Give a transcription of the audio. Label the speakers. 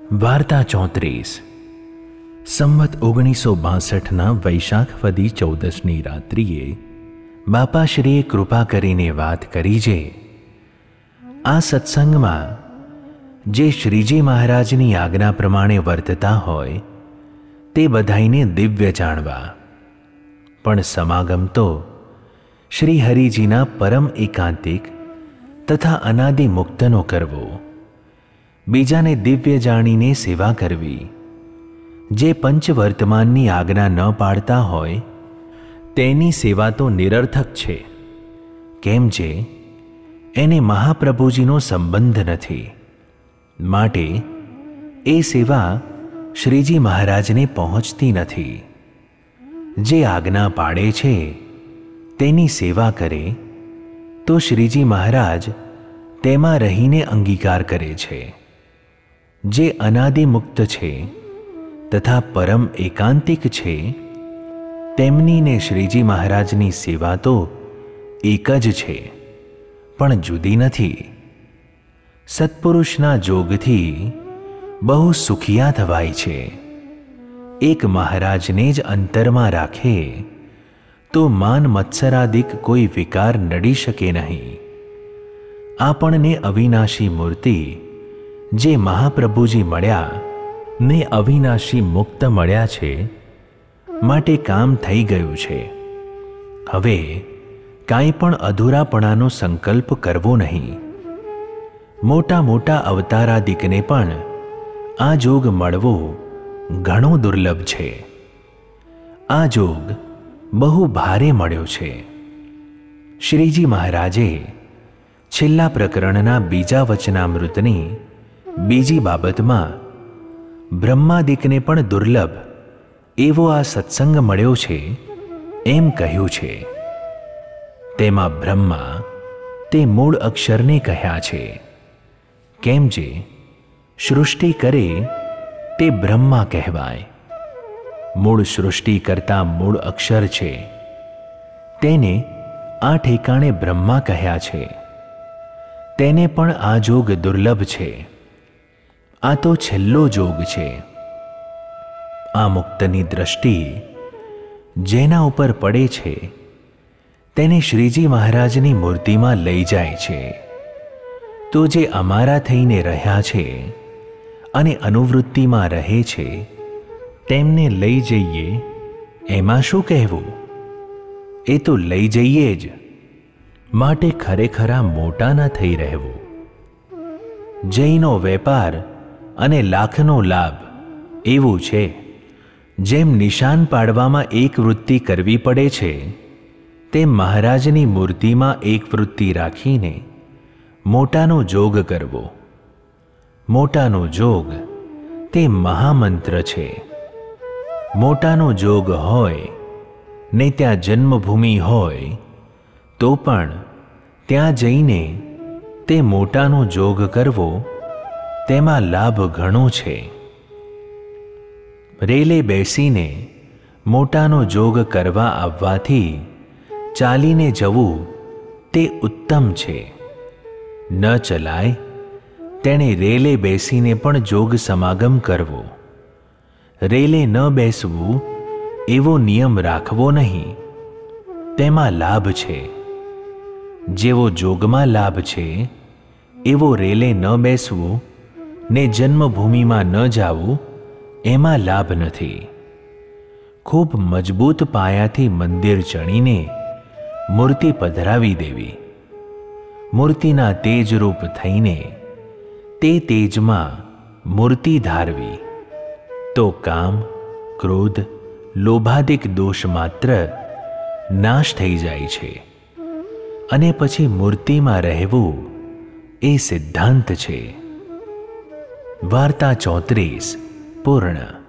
Speaker 1: વાર્તા 34 સંવત 1962 વૈશાખ વદી 14ની રાત્રિએ બાપાશ્રીએ કૃપા કરીને વાત કરી છે. આ સત્સંગમાં જે શ્રીજી મહારાજની આજ્ઞા પ્રમાણે વર્તતા હોય તે બધાઈને દિવ્ય જાણવા, પણ સમાગમ તો શ્રી હરિજીના પરમ એકાંતિક તથા અનાદિ મુક્તનો કરવો, બીજાને દિવ્ય જાણીને સેવા કરવી. જે પંચવર્તમાનની આજ્ઞા ન પાડતા હોય તેની સેવા તો નિરર્થક છે, કેમ જે એને મહાપ્રભુજીનો સંબંધ નથી. માટે એ સેવા શ્રીજી મહારાજને પહોંચતી નથી. જે આજ્ઞા પાડે છે તેની સેવા કરે તો શ્રીજી મહારાજ તેમાં રહીને અંગીકાર કરે છે. જે અનાદિ મુક્ત છે તથા પરમ એકાંતિક છે તેમની ને શ્રીજી મહારાજની સેવા તો એક જ છે, પણ જુદી નથી. સત્પુરુષના જોગથી બહુ સુખિયા થવાય છે. એક મહારાજને જ અંતરમાં રાખે તો માન મત્સરાદિક કોઈ વિકાર નડી શકે નહીં. આપણને અવિનાશી મૂર્તિ જે મહાપ્રભુજી મળ્યા ને અવિનાશી મુક્ત મળ્યા છે, માટે કામ થઈ ગયું છે. હવે કાંઈ પણ અધૂરાપણાનો સંકલ્પ કરવો નહીં. મોટા મોટા અવતારાદિકને પણ આ જોગ મળવો ઘણો દુર્લભ છે. આ જોગ બહુ ભારે મળ્યો છે. શ્રીજી મહારાજે છેલ્લા પ્રકરણના બીજા વચનામૃતની બીજી બાબતમાં બ્રહ્માદિકને પણ દુર્લભ એવો આ સત્સંગ મળ્યો છે એમ કહ્યું છે. તેમાં બ્રહ્મા તે મૂળ અક્ષરને કહ્યા છે, કેમ જે સૃષ્ટિ કરે તે બ્રહ્મા કહેવાય. મૂળ સૃષ્ટિ કરતા મૂળ અક્ષર છે તેને આ ઠેકાણે બ્રહ્મા કહ્યા છે. તેને પણ આ જોગ દુર્લભ છે. આ તો છેલ્લો જોગ છે. આ મુક્તની દ્રષ્ટિ જેના ઉપર પડે છે તેને શ્રીજી મહારાજની મૂર્તિમાં લઈ જાય છે. તો જે અમારા થઈને રહ્યા છે અને અનુવૃત્તિમાં રહે છે તેમને લઈ જઈએ એમાં શું કહેવું? એ તો લઈ જઈએ જ. માટે ખરેખરા મોટા ન થઈ રહેવું. જયનો વેપાર અને લાખનો લાભ એવું છે. જેમ નિશાન પાડવામાં એક વૃત્તિ કરવી પડે છે તેમ મહારાજની મૂર્તિમાં એક વૃત્તિ રાખીને મોટાનો જોગ કરવો. મોટાનો જોગ તે મહામંત્ર છે. મોટાનો જોગ હોય ને ત્યાં જન્મભૂમિ હોય તો પણ ત્યાં જઈને તે મોટાનો જોગ કરવો તેમાં લાભ ઘણો છે. રેલે બેસીને મોટાનો જોગ કરવા આવવાથી ચાલીને જવું તે ઉત્તમ છે. ન ચલાય તેણે રેલે બેસીને પણ જોગ સમાગમ કરવો. રેલે ન બેસવું એવો નિયમ રાખવો નહીં. તેમાં લાભ છે. જેવો જોગમાં લાભ છે એવો રેલે ન બેસવું ને જન્મભૂમિમાં ન જાવું એમાં લાભ નથી. ખૂબ મજબૂત પાયાથી મંદિર ચણીને મૂર્તિ પધરાવી દેવી. મૂર્તિના તેજરૂપ થઈને તે તેજમાં મૂર્તિ ધારવી તો કામ, ક્રોધ, લોભાદિક દોષ માત્ર નાશ થઈ જાય છે અને પછી મૂર્તિમાં રહેવું એ સિદ્ધાંત છે. વાર્તા 34 પૂર્ણ.